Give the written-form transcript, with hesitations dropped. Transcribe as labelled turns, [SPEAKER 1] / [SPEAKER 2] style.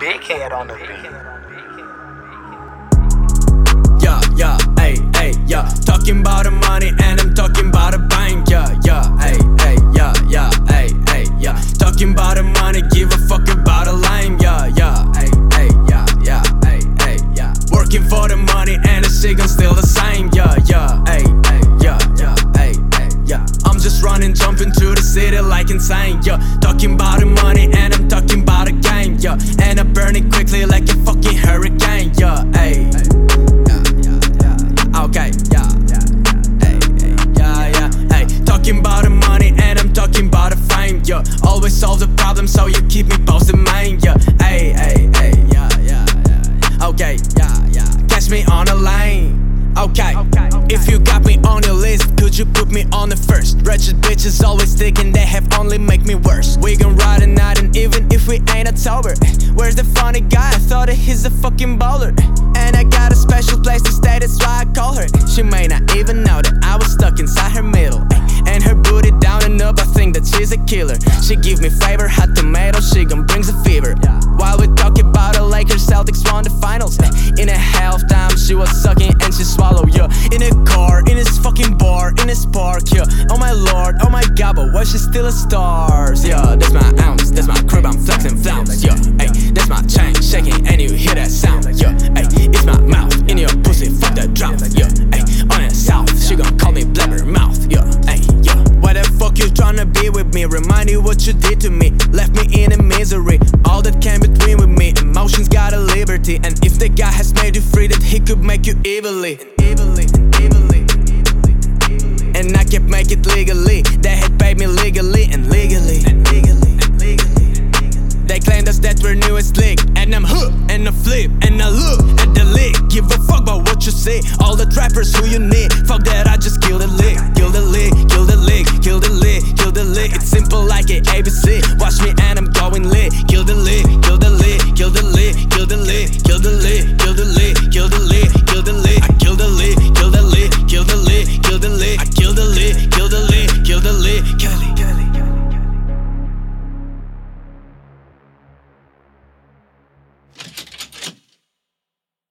[SPEAKER 1] Big head on the beat.
[SPEAKER 2] Yeah, yeah. Talking about the money and I'm talking about the bank. Yeah, yeah. Talking about the money, give a fuck about the lame. Yeah. Working for the money and the shit gon' still the same. Yeah. I'm just running, jumping through the city like insane. Yeah, talking about the money and I'm talking about the game. Yeah, and I burn it quickly like a fucking hurricane. Yeah, okay, yeah. Talking about the money and I'm talking about the fame. Yeah, always solve the problem, so you keep me posted, man. Yeah, okay, yeah. Catch me on the lane. Okay, if you got me on your list, could you put me on the first? Wretched bitches always thinking they have only make me worse. We gon' ride a night and even if we ain't sober. Where's the funny guy? I thought that he's a fucking baller. And I got a special place to stay, that's why I call her. She may not even know that I was stuck inside her middle. And her booty down and up, I think that she's a killer. She give me flavor, hot tomato, she gon' brings a fever. While we talk about the Lakers, Celtics won the finals. In a halftime, she was sucking and she swallowed, yeah. In a car, in this fucking bar, in this park, yeah. Oh my lord, oh my god, but why she still a stars? Yeah, that's my ounce, that's my crib, I'm flexing flounce, yeah. Ay, that's my chain shaking and you hear that sound, yeah. Ay, it's my mouth in your pussy, fuck that drought, yeah. Ay, on the south, she gon' call me blabbermouth, yeah. Ay, yeah. Why the fuck you tryna be with me? Remind you what you did to me, left me in a misery. All that came between with me, emotions got a liberty. And if the guy has made you free, that he could make you evilly. And I can make it legally.